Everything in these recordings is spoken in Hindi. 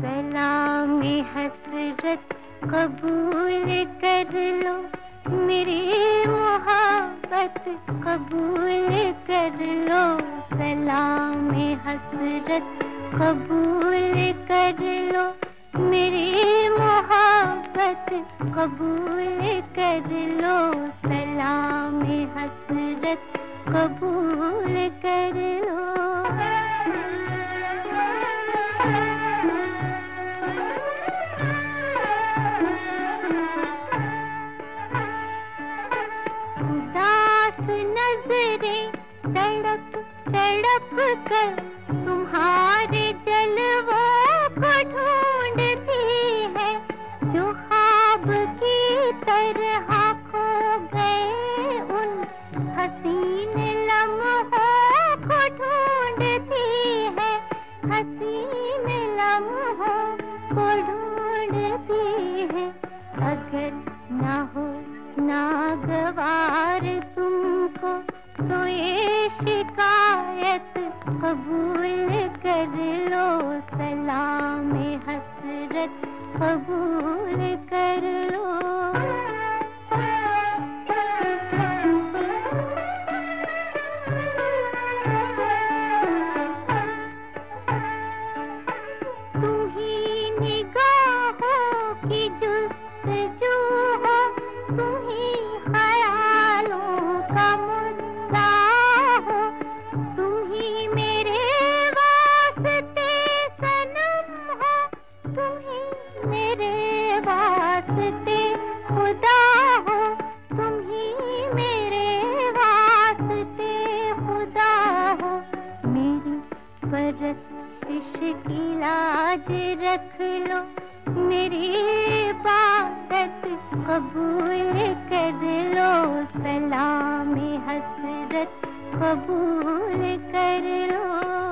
सलाम हसरत कबूल कर लो, मेरी मोहब्बत कबूल कर लो। सलाम हसरत कबूल कर लो, मेरी मोहब्बत कबूल कर लो। सलाम हसरत कबूल कर लो। उदास नजरें तड़प तड़प कर तुम्हारे जलवों को ढूंढती है, जो ख्वाब की तरह खो गए उन हसीन लम्हों को ढूंढती है, हसीन लम्हों को ढूंढती है। अगर ना हो नागवार तुमको तो ये शिकायत कबूल कर लो। सलाम हसरत कबूल कर लो। तुम ही निगाहों की जुस्तजू हो, तुम ही ख्यालों का मुद्दा हो, तुम ही मेरे वास्ते सनम हो, तुम ही मेरे वास्ते खुदा हो, तुम ही मेरे वास्ते खुदा हो। मेरी परस्तिश की लाज रख लो, मेरी इबादत कबूल कर लो। सलाम हसरत कबूल कर लो।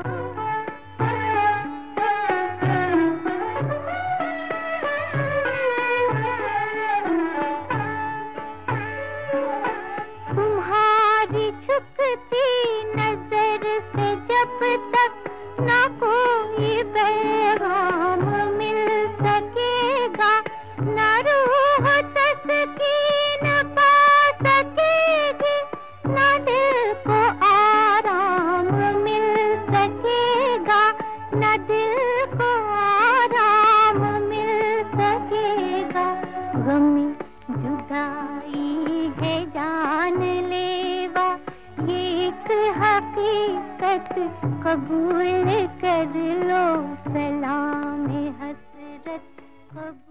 तुम्हारी झुकती नजर से जब तक ना कोई पैगाम मिल सकेगा, ना रूह तस्कीन पा सकेगी, ना दिल को आराम मिल सकेगा, ना दिल को आराम मिल सकेगा। गमी जुदाई है जानलेवा, ये एक हकीकत कबूल कर लो। सलाम हसरत कबूल